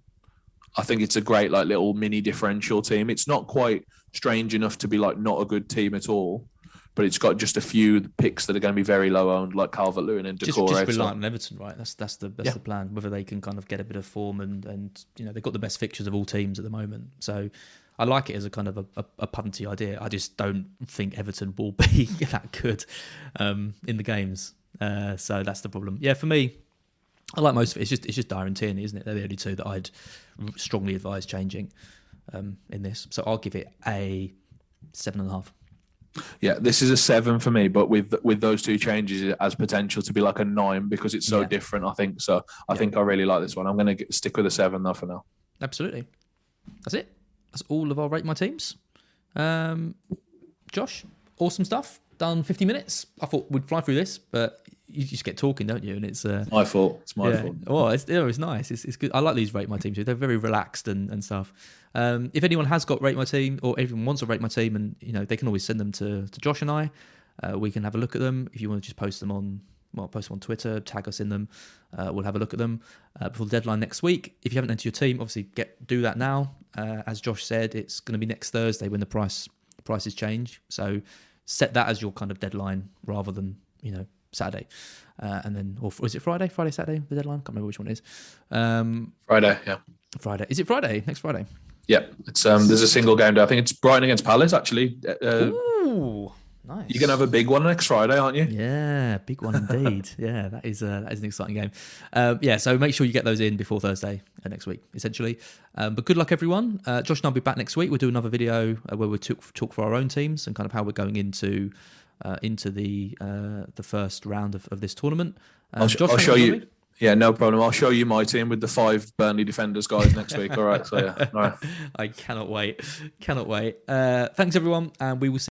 I think it's a great like little mini differential team. It's not quite strange enough to be like not a good team at all, but it's got just a few picks that are going to be very low owned, like Calvert-Lewin and Doucouré. Just, just rely on Everton, right? That's that's the that's yeah. the plan. Whether they can kind of get a bit of form and and you know they've got the best fixtures of all teams at the moment. So I like it as a kind of a, a, a punty idea. I just don't think Everton will be that good um, in the games. Uh, so that's the problem. Yeah, for me, I like most of it. It's just it's just Dyer and Tierney, isn't it? They're the only two that I'd strongly advise changing um, in this. So I'll give it a seven and a half. Yeah, this is a seven for me, but with with those two changes, it has potential to be like a nine because it's so yeah. different, I think. So I yeah. think I really like this one. I'm going to stick with a seven though for now. Absolutely. That's it. That's all of our Rate My Teams. Um, Josh, awesome stuff. Done fifty minutes. I thought we'd fly through this, but you just get talking, don't you? And it's uh, my fault. It's my yeah. fault. Well, it's, you know, it's nice. It's, it's good. I like these Rate My Team too. They're very relaxed and, and stuff. Um, if anyone has got Rate My Team or everyone wants to Rate My Team, and you know, they can always send them to, to Josh and I. Uh, we can have a look at them. If you want to just post them on, well, post them on Twitter, tag us in them. Uh, we'll have a look at them uh, before the deadline next week. If you haven't entered your team, obviously get do that now. Uh, as Josh said, it's going to be next Thursday when the price prices change. So set that as your kind of deadline rather than, you know, Saturday. Uh, and then, or is it Friday? Friday, Saturday, the deadline? Can't remember which one it is. Um, Friday, yeah. Friday. Is it Friday? Next Friday? Yeah. It's um. There's a single game day. I think it's Brighton against Palace, actually. Uh, Ooh, nice. You're going to have a big one next Friday, aren't you? Yeah, big one indeed. yeah, that is, uh, that is an exciting game. Um, yeah, so make sure you get those in before Thursday uh, next week, essentially. Um, but good luck, everyone. Uh, Josh and I'll be back next week. We'll do another video uh, where we'll talk, talk for our own teams and kind of how we're going into... Uh, into the uh, the first round of, of this tournament. Um, I'll, sh- Josh, I'll show you. Me? Yeah, no problem. I'll show you my team with the five Burnley defenders guys next week. All right. So yeah. All right. I cannot wait. Cannot wait. Uh, thanks everyone, and we will see